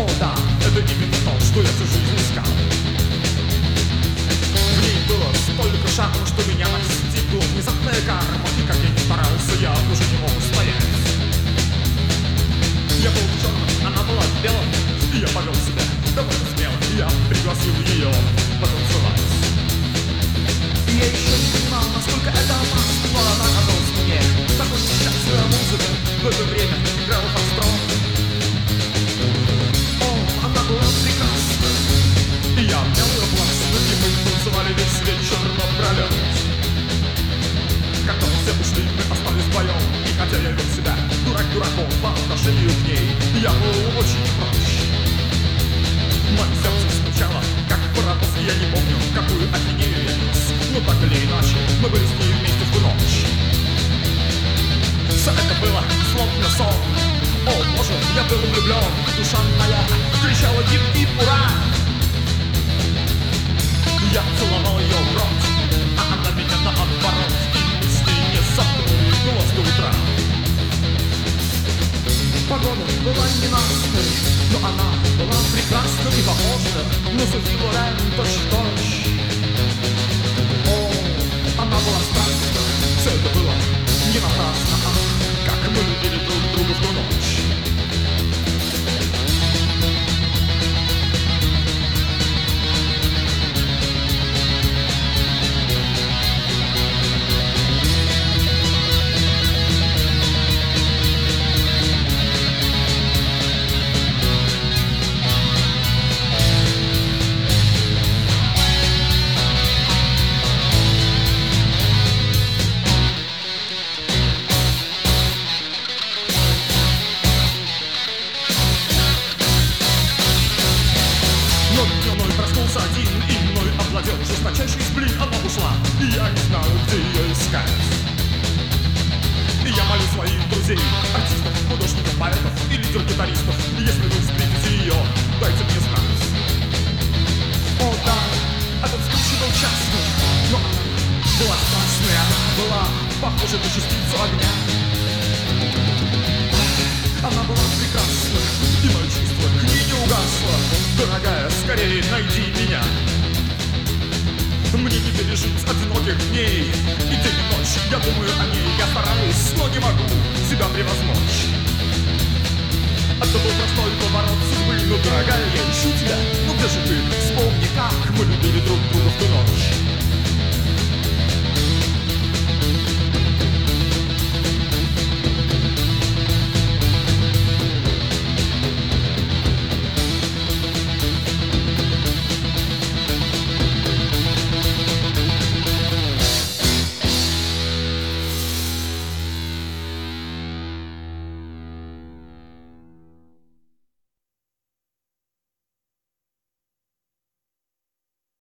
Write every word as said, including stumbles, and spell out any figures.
О да, это именно то, что я всю жизнь искал. В ней было столько шарма, что меня настигла внезапная карма. И как я не старался, я уже не мог стоять. Я был в черном, она была в белом, и я повел себя довольно смело. Я пригласил ее потанцевать. И я еще не понимал, насколько это опасно, но она казалась мне такой несчастная музыка. В это время играла фастро. О, она была прекрасна. И я обнял ее властно, и мы танцевали весь вечер напролет. Когда все ушли, мы остались вдвоем. И хотя я вел себя дурак дураком по отношению к ней, я был очень прочь. Мое сердце стучало, как паровоз, и я не помню, какую ахинею я нес. Но так или иначе, мы были с ней вместе в ту ночь. Все это было словно сон. О боже, я был влюблен, душа моя кричала гип-гип, ура! Я целовал ее в рот, а она меня наоборот. И мы с ней не замкнули глаз до утра. Погода была ненастной, но она была прекрасна и похожа на Софи Лорен точь-в-точь. О, она была страстна, все это было не напрасно. Ах, как мы любили друг друга в ту ночь. Один, и мной овладел жесточайший сплин. Она ушла, и я не знал, где ее искать. И я молю своих друзей, артистов, художников, поэтов и лидер-гитаристов: если вы встретите ее, дайте мне знать. О да, этот случай был частный, но она была страстной, она была похожа на частицу огня. Она была прекрасна, и мое чувство к ней не угасло. Дорогая, скорее найди меня. Мне не пережить одиноких дней. И день и ночь я думаю о ней. Я стараюсь, но не могу себя превозмочь. Это был простой поворот судьбы. Ну, дорогая, я ищу тебя. Ну где же ты? Вспомни, как мы любили друг друга в ту ночь.